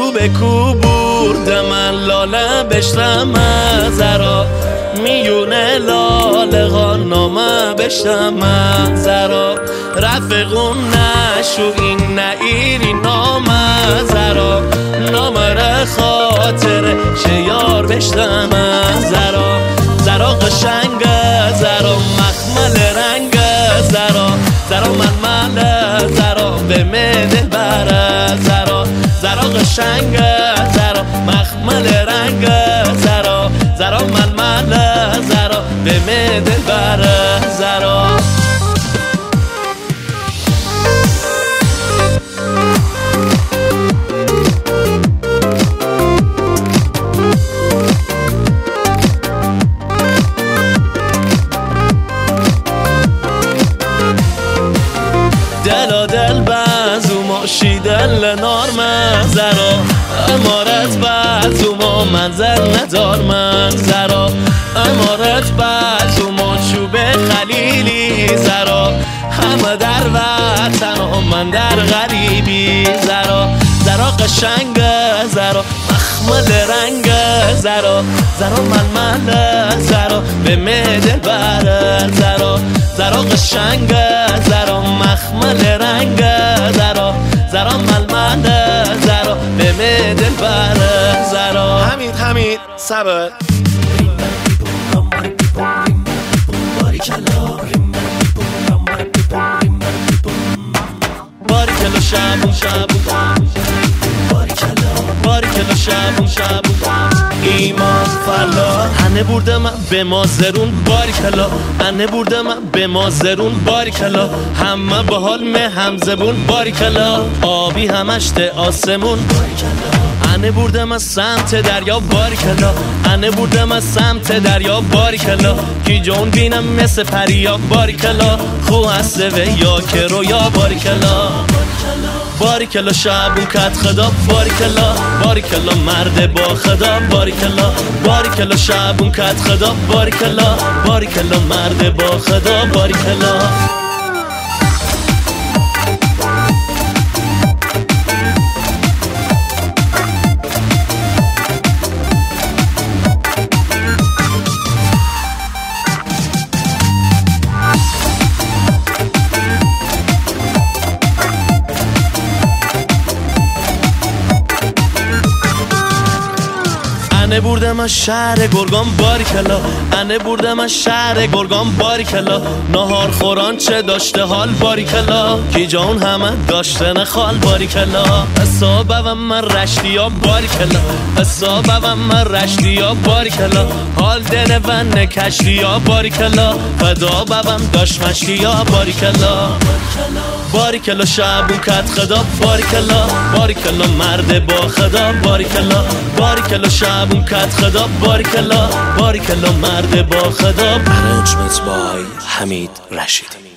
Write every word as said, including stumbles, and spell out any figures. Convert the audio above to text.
کو به کو برده من لاله بشتم زرا میونه لاله ها نامه بشتم زرا رفقون نشو این نئیری نامه زرا نامه خاطر شیار بشتم زرا زرا قشنگ زرا مخمل رنگ زرا زرا ململ زرا به مدل بره زرا زرا قشنگ زرا مخمل رنگ زرا زرا ململ زرا به مدل بره زرا دل دل بازو ماشی دل نار من زرا امارت بازو ما منزل ندار من زرا امارت بازو ما چوب خلیلی زرا همه در وطن و من در غریبی زرا زرا قشنگ زرا مخمل رنگ زرا زرا ململ زرا به مدل بره زرا زرا قشنگ زرا مخمل رنگ زرا زرا ململ زرا به مدل بره زرا همین همین صبر باریکلا شبون شبون باریکلا شبون شبون ایمان فلا انه برده من به مازرون باریکلا انه برده من به مازرون باریکلا همه با حال مه همزبون باریکلا آبی همش ده آسمون انه برده من سمت دریا باریکلا انه برده من سمت دریا باریکلا کی جون بینم مثل پریا باریکلا خو هسته و یا که رویا باریکلا باریکلا شبون کت خدا باریکلا باریکلا مرد با خدا باریکلا باریکلا شبون کت خدا باریکلا باریکلا مرد با خدا باریکلا انه برده من شهر گرگان باریکلا انه برده من شهر گرگان باریکلا نهار خوران چه داشته حال باریکلا کی جان همه داشته نخال باریکلا حسابه و من رشتیا باریکلا حسابه و من رشتیا باریکلا حال دنه و نکشتیا باریکلا فدا ببم داشت مشتیا باریکلا باریکلا شبون کت خدا باریکلا باریکلا مرد با خدا باریکلا باریکلا شبون کت خدا باریکلا باریکلا مرد با خدا. Arrangements by حمید رشید.